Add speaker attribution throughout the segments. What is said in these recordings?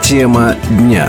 Speaker 1: Тема дня.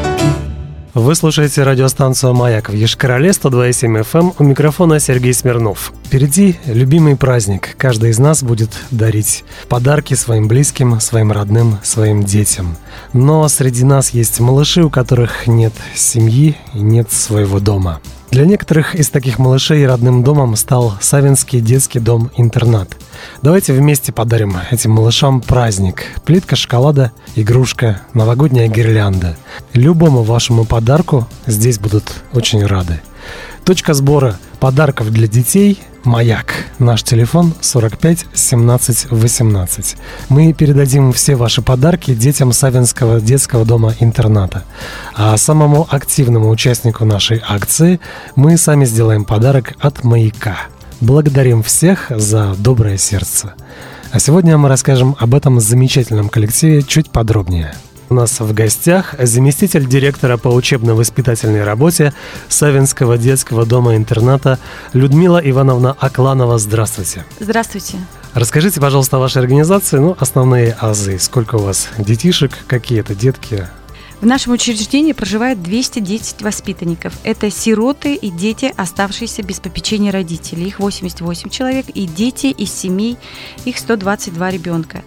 Speaker 2: Вы слушаете радиостанцию «Маяк» в Йошкар-Оле, 102,7 FM. У микрофона Сергей Смирнов. Впереди любимый праздник. Каждый из нас будет дарить подарки своим близким, своим родным, своим детям. Но среди нас есть малыши, у которых нет семьи и нет своего дома. Для некоторых из таких малышей родным домом стал Савинский детский дом-интернат. Давайте вместе подарим этим малышам праздник. Плитка шоколада, игрушка, новогодняя гирлянда. Любому вашему подарку здесь будут очень рады. Точка сбора подарков для детей – «Маяк». Наш телефон 45 17 18. Мы передадим все ваши подарки детям Савинского детского дома-интерната. А самому активному участнику нашей акции мы сами сделаем подарок от «Маяка». Благодарим всех за доброе сердце. А сегодня мы расскажем об этом замечательном коллективе чуть подробнее. У нас в гостях заместитель директора по учебно-воспитательной работе Савинского детского дома-интерната Людмила Ивановна Акланова. Здравствуйте.
Speaker 3: Здравствуйте.
Speaker 2: Расскажите, пожалуйста, о вашей организации, основные азы. Сколько у вас детишек, какие это детки?
Speaker 3: В нашем учреждении проживает 210 воспитанников. Это сироты и дети, оставшиеся без попечения родителей. Их 88 человек. И дети из семей, их 122 ребенка.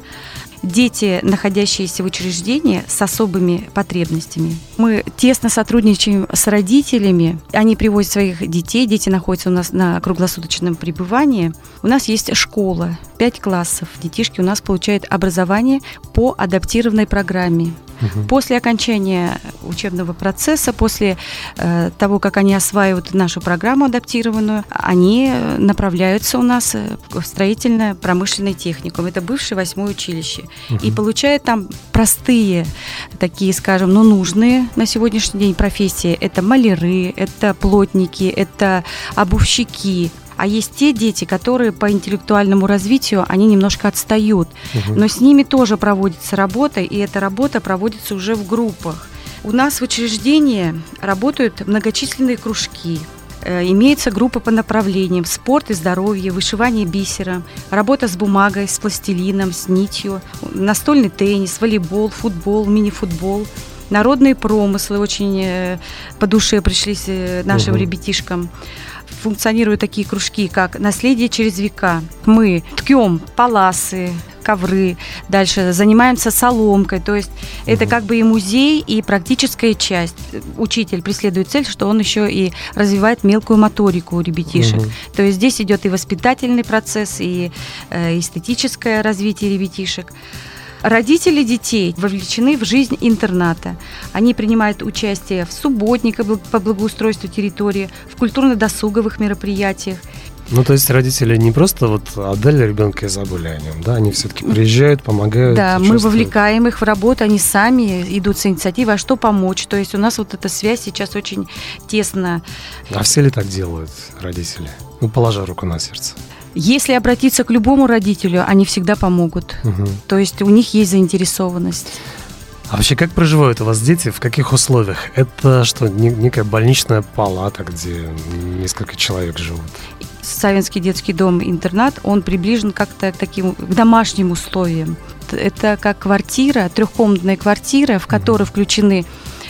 Speaker 3: Дети, находящиеся в учреждении с особыми потребностями. Мы тесно сотрудничаем с родителями. Они привозят своих детей. Дети находятся у нас на круглосуточном пребывании. У нас есть школа, 5 классов. Детишки у нас получают образование по адаптированной программе. После окончания учебного процесса, после того, как они осваивают нашу программу адаптированную, они направляются у нас в строительно-промышленный техникум. Это бывшее 8-е училище. И получают там простые, такие, скажем, нужные на сегодняшний день профессии. Это маляры, это плотники, это обувщики. А есть те дети, которые по интеллектуальному развитию, они немножко отстают. Но с ними тоже проводится работа, и эта работа проводится уже в группах. У нас в учреждении работают многочисленные кружки. Имеется группа по направлениям: спорт и здоровье, вышивание бисером, работа с бумагой, с пластилином, с нитью, настольный теннис, волейбол, футбол, мини-футбол. Народные промыслы очень по душе пришлись нашим ребятишкам. Функционируют такие кружки, как «Наследие через века». Мы ткем паласы, ковры, дальше занимаемся соломкой. То есть это как бы и музей, и практическая часть. Учитель преследует цель, что он еще и развивает мелкую моторику у ребятишек. То есть здесь идет и воспитательный процесс, и эстетическое развитие ребятишек. Родители детей вовлечены в жизнь интерната. Они принимают участие в субботниках по благоустройству территории, в культурно-досуговых мероприятиях.
Speaker 2: То есть родители не просто отдали ребенка и забыли о нем, да? Они все-таки приезжают, помогают.
Speaker 3: Да, мы вовлекаем их в работу, они сами идут с инициативой, а что помочь. То есть у нас эта связь сейчас очень тесно.
Speaker 2: А все ли так делают родители? Положа руку на сердце.
Speaker 3: Если обратиться к любому родителю, они всегда помогут. То есть у них есть заинтересованность.
Speaker 2: А вообще, как проживают у вас дети, в каких условиях? Это что, некая больничная палата, где несколько человек живут?
Speaker 3: Савинский детский дом-интернат, он приближен как-то к домашним условиям. Это как квартира, трехкомнатная квартира, в которой включены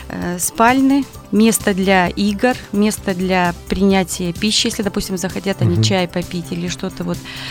Speaker 3: спальни, место для игр, место для принятия пищи, если, допустим, захотят они чай попить или что-то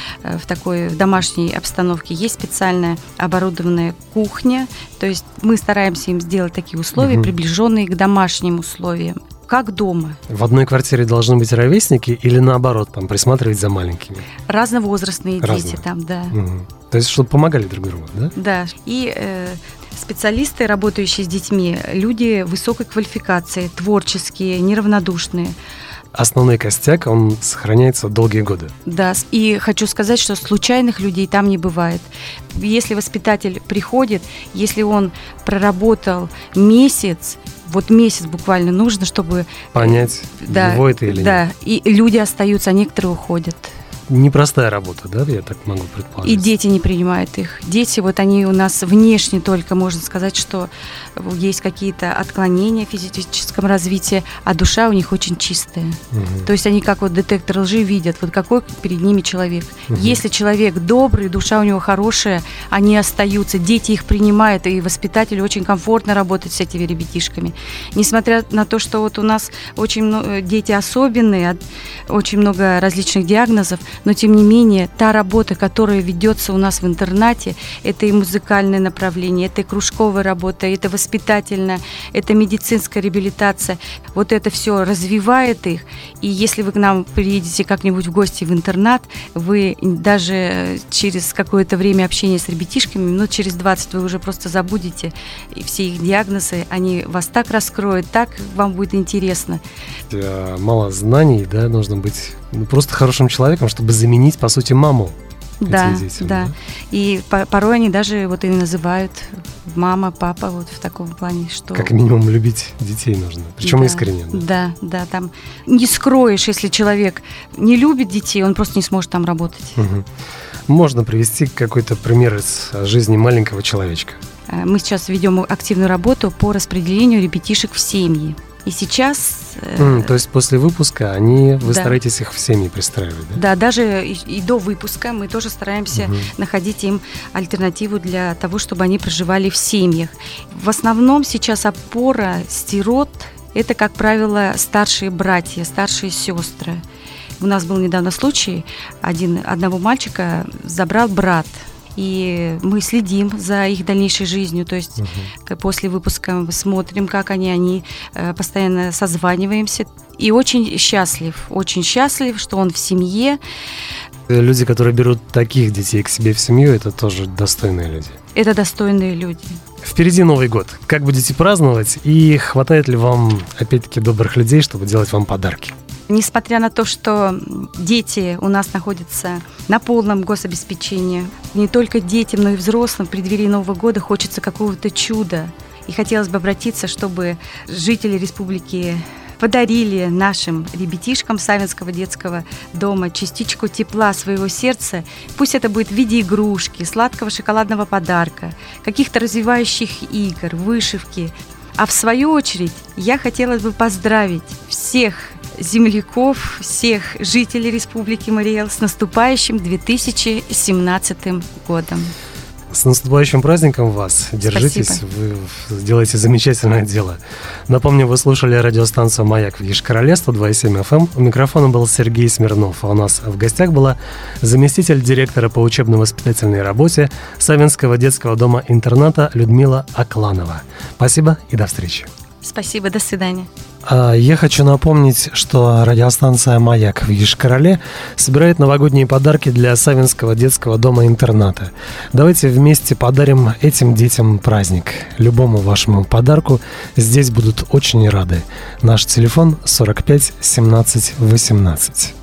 Speaker 3: в такой домашней обстановке. Есть специальная оборудованная кухня, то есть мы стараемся им сделать такие условия, приближенные к домашним условиям, как дома. В одной квартире должны быть ровесники или наоборот, присматривать за маленькими? Разновозрастные дети там, да.
Speaker 2: То есть, чтобы помогали друг другу, да?
Speaker 3: Да, и специалисты, работающие с детьми, люди высокой квалификации, творческие, неравнодушные.
Speaker 2: Основной костяк, он сохраняется долгие годы.
Speaker 3: Да, и хочу сказать, что случайных людей там не бывает. Если воспитатель приходит, если он проработал месяц, месяц буквально нужно, чтобы
Speaker 2: понять, его это или нет.
Speaker 3: Да, и люди остаются, а некоторые уходят.
Speaker 2: непростая работа, да, я так могу предположить.
Speaker 3: И дети не принимают их. Дети, вот они у нас внешне только, можно сказать, что есть какие-то отклонения в физическом развитии, а душа у них очень чистая. То есть они как вот детектор лжи видят, вот какой перед ними человек. Если человек добрый, душа у него хорошая, они остаются, дети их принимают, и воспитателю очень комфортно работать с этими ребятишками. Несмотря на то, что вот у нас очень много, дети особенные, очень много различных диагнозов, но тем не менее та работа, которая ведется у нас в интернате, это и музыкальное направление, это и кружковая работа, это воспитательная, это медицинская реабилитация. Вот это все развивает их. И если вы к нам приедете как-нибудь в гости в интернат, вы даже через какое-то время общения с ребятишками, минут через 20 вы уже просто забудете все их диагнозы, они вас так раскроют, так вам будет интересно.
Speaker 2: Мало знаний, да, нужно быть просто хорошим человеком, чтобы заменить, по сути, маму.
Speaker 3: Да, да. И порой они даже вот и называют мама, папа, вот в таком плане, что...
Speaker 2: Как минимум любить детей нужно, причем искренне.
Speaker 3: Да, там не скроешь, если человек не любит детей, он просто не сможет там работать.
Speaker 2: Можно привести какой-то пример из жизни маленького человечка?
Speaker 3: Мы сейчас ведем активную работу по распределению ребятишек в семьи. И сейчас...
Speaker 2: То есть после выпуска вы стараетесь их в семьи пристраивать, да?
Speaker 3: Да, даже и до выпуска мы тоже стараемся находить им альтернативу для того, чтобы они проживали в семьях. В основном сейчас опора сирот – это, как правило, старшие братья, старшие сестры. У нас был недавно случай, одного мальчика забрал брат. И мы следим за их дальнейшей жизнью, то есть после выпуска смотрим, как они постоянно созваниваемся. И очень счастлив, что он в семье.
Speaker 2: Люди, которые берут таких детей к себе в семью, это тоже достойные люди.
Speaker 3: Это достойные люди.
Speaker 2: Впереди Новый год. Как будете праздновать? И хватает ли вам, опять-таки, добрых людей, чтобы делать вам подарки?
Speaker 3: Несмотря на то, что дети у нас находятся на полном гособеспечении, не только детям, но и взрослым в преддверии Нового года хочется какого-то чуда. И хотелось бы обратиться, чтобы жители республики подарили нашим ребятишкам Савинского детского дома частичку тепла своего сердца. Пусть это будет в виде игрушки, сладкого шоколадного подарка, каких-то развивающих игр, вышивки. А в свою очередь я хотела бы поздравить всех земляков, всех жителей Республики Марий Эл с наступающим 2017 годом.
Speaker 2: С наступающим праздником вас! Держитесь,
Speaker 3: Спасибо.
Speaker 2: Вы делаете замечательное дело. Напомню, вы слушали радиостанцию «Маяк» в Йошкар-Оле, 102,7 FM. У микрофона был Сергей Смирнов, а у нас в гостях была заместитель директора по учебно-воспитательной работе Савинского детского дома-интерната Людмила Акланова. Спасибо и до встречи.
Speaker 3: Спасибо, до свидания.
Speaker 2: Я хочу напомнить, что радиостанция «Маяк» в Йошкар-Оле собирает новогодние подарки для Савинского детского дома-интерната. Давайте вместе подарим этим детям праздник. Любому вашему подарку здесь будут очень рады. Наш телефон 45 17 18.